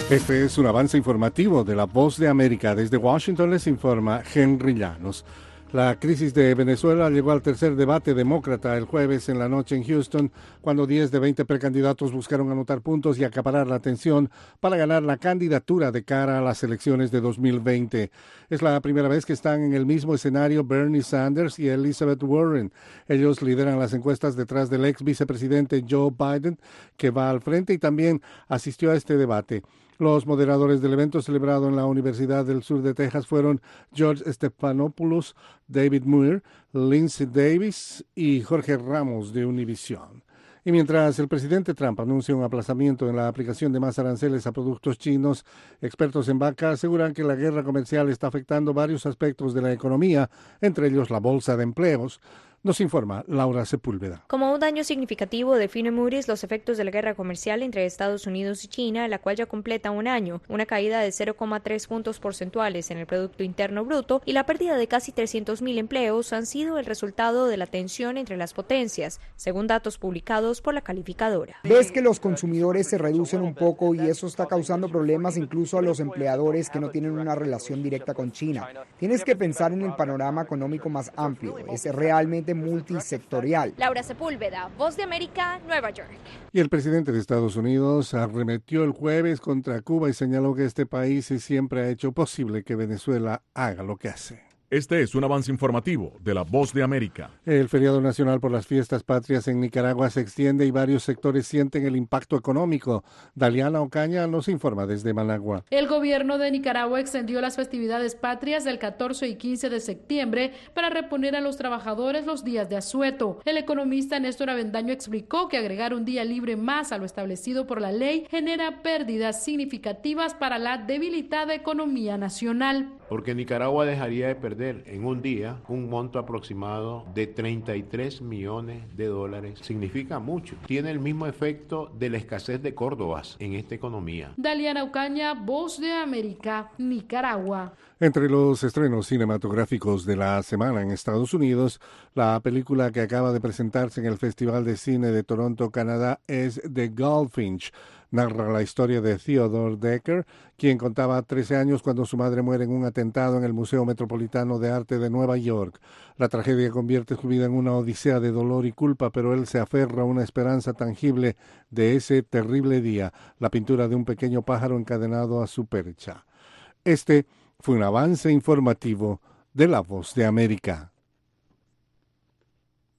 Este es un avance informativo de La Voz de América. Desde Washington les informa Henry Llanos. La crisis de Venezuela llegó al tercer debate demócrata el jueves en la noche en Houston, cuando 10 de 20 precandidatos buscaron anotar puntos y acaparar la atención para ganar la candidatura de cara a las elecciones de 2020. Es la primera vez que están en el mismo escenario Bernie Sanders y Elizabeth Warren. Ellos lideran las encuestas detrás del ex vicepresidente Joe Biden, que va al frente y también asistió a este debate. Los moderadores del evento celebrado en la Universidad del Sur de Texas fueron George Stephanopoulos, David Muir, Lindsey Davis y Jorge Ramos de Univision. Y mientras el presidente Trump anuncia un aplazamiento en la aplicación de más aranceles a productos chinos, expertos en banca aseguran que la guerra comercial está afectando varios aspectos de la economía, entre ellos la bolsa de empleos. Nos informa Laura Sepúlveda. Como un daño significativo define Moody's los efectos de la guerra comercial entre Estados Unidos y China, la cual ya completa un año, una caída de 0,3 puntos porcentuales en el Producto Interno Bruto y la pérdida de casi 300.000 empleos han sido el resultado de la tensión entre las potencias, según datos publicados por la calificadora. Ves que los consumidores se reducen un poco y eso está causando problemas incluso a los empleadores que no tienen una relación directa con China. Tienes que pensar en el panorama económico más amplio, es realmente multisectorial. Laura Sepúlveda, Voz de América, Nueva York. Y el presidente de Estados Unidos arremetió el jueves contra Cuba y señaló que este país siempre ha hecho posible que Venezuela haga lo que hace. Este es un avance informativo de La Voz de América. El feriado nacional por las fiestas patrias en Nicaragua se extiende y varios sectores sienten el impacto económico. Daliana Ocaña nos informa desde Managua. El gobierno de Nicaragua extendió las festividades patrias del 14 y 15 de septiembre para reponer a los trabajadores los días de asueto. El economista Néstor Avendaño explicó que agregar un día libre más a lo establecido por la ley genera pérdidas significativas para la debilitada economía nacional. Porque Nicaragua dejaría de perder en un día un monto aproximado de 33 millones de dólares. Significa mucho. Tiene el mismo efecto de la escasez de córdobas en esta economía. Daliana Ocaña, Voz de América, Nicaragua. Entre los estrenos cinematográficos de la semana en Estados Unidos, la película que acaba de presentarse en el Festival de Cine de Toronto, Canadá, es The Goldfinch. Narra la historia de Theodore Decker, quien contaba 13 años cuando su madre muere en un atentado en el Museo Metropolitano de Arte de Nueva York. La tragedia convierte su vida en una odisea de dolor y culpa, pero él se aferra a una esperanza tangible de ese terrible día, la pintura de un pequeño pájaro encadenado a su percha. Este fue un avance informativo de La Voz de América.